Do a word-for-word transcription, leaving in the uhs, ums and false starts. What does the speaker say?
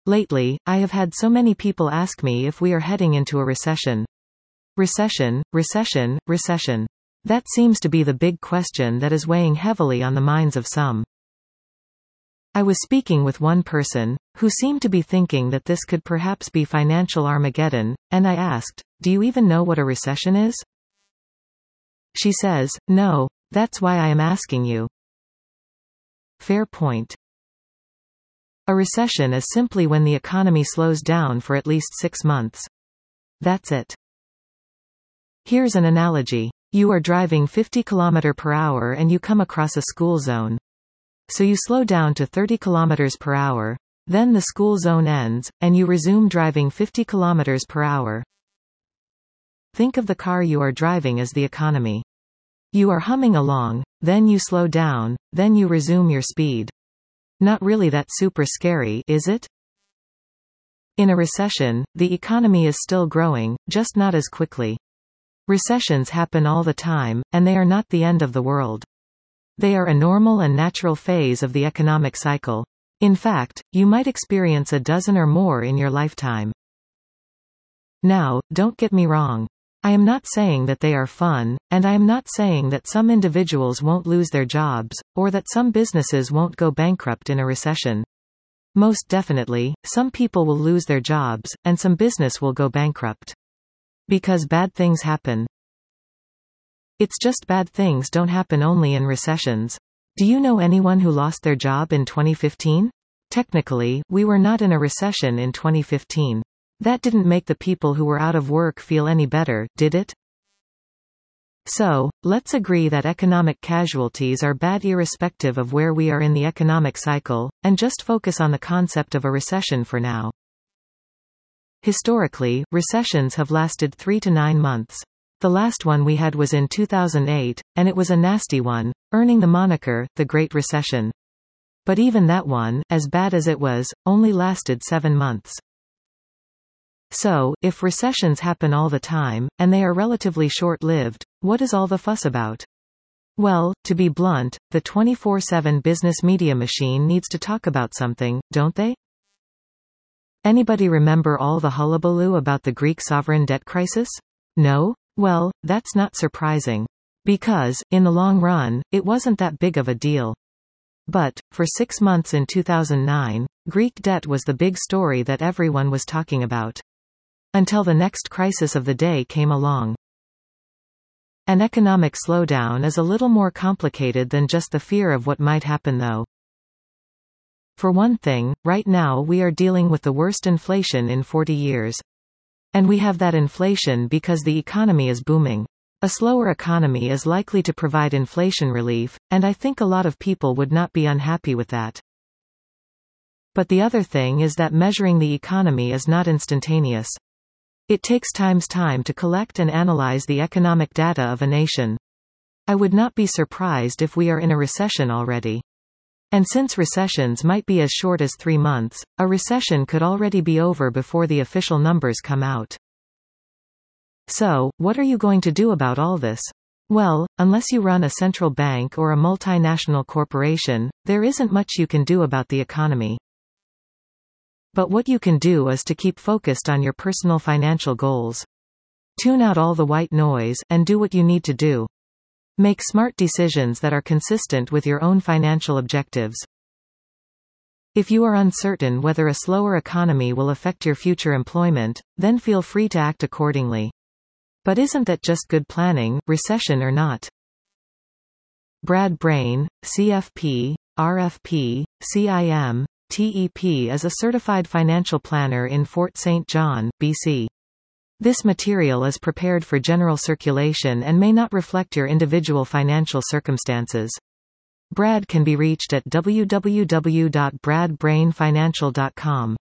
Lately, I have had so many people ask me if we are heading into a recession. Recession, recession, recession. That seems to be the big question that is weighing heavily on the minds of some. I was speaking with one person, who seemed to be thinking that this could perhaps be financial Armageddon, and I asked, "Do you even know what a recession is?" She says, "No, that's why I am asking you." Fair point. A recession is simply when the economy slows down for at least six months. That's it. Here's an analogy. You are driving fifty kilometers per hour and you come across a school zone. So you slow down to thirty kilometers per hour, then the school zone ends, and you resume driving fifty kilometers per hour. Think of the car you are driving as the economy. You are humming along, then you slow down, then you resume your speed. Not really that super scary, is it? In a recession, the economy is still growing, just not as quickly. Recessions happen all the time, and they are not the end of the world. They are a normal and natural phase of the economic cycle. In fact, you might experience a dozen or more in your lifetime. Now, don't get me wrong. I am not saying that they are fun, and I am not saying that some individuals won't lose their jobs, or that some businesses won't go bankrupt in a recession. Most definitely, some people will lose their jobs, and some business will go bankrupt. Because bad things happen. It's just bad things don't happen only in recessions. Do you know anyone who lost their job in twenty fifteen? Technically, we were not in a recession in twenty fifteen. That didn't make the people who were out of work feel any better, did it? So, let's agree that economic casualties are bad irrespective of where we are in the economic cycle, and just focus on the concept of a recession for now. Historically, recessions have lasted three to nine months. The last one we had was in two thousand eight, and it was a nasty one, earning the moniker, the Great Recession. But even that one, as bad as it was, only lasted seven months. So, if recessions happen all the time, and they are relatively short-lived, what is all the fuss about? Well, to be blunt, the twenty-four seven business media machine needs to talk about something, don't they? Anybody remember all the hullabaloo about the Greek sovereign debt crisis? No? Well, that's not surprising. Because, in the long run, it wasn't that big of a deal. But, for six months in two thousand nine, Greek debt was the big story that everyone was talking about. Until the next crisis of the day came along. An economic slowdown is a little more complicated than just the fear of what might happen though. For one thing, right now we are dealing with the worst inflation in forty years. And we have that inflation because the economy is booming. A slower economy is likely to provide inflation relief, and I think a lot of people would not be unhappy with that. But the other thing is that measuring the economy is not instantaneous. It takes times time to collect and analyze the economic data of a nation. I would not be surprised if we are in a recession already. And since recessions might be as short as three months, a recession could already be over before the official numbers come out. So, what are you going to do about all this? Well, unless you run a central bank or a multinational corporation, there isn't much you can do about the economy. But what you can do is to keep focused on your personal financial goals. Tune out all the white noise, and do what you need to do. Make smart decisions that are consistent with your own financial objectives. If you are uncertain whether a slower economy will affect your future employment, then feel free to act accordingly. But isn't that just good planning, recession or not? Brad Brain, C F P, R F P, C I M, T E P is a certified financial planner in Fort Saint John, B C. This material is prepared for general circulation and may not reflect your individual financial circumstances. Brad can be reached at w w w dot brad brain financial dot com.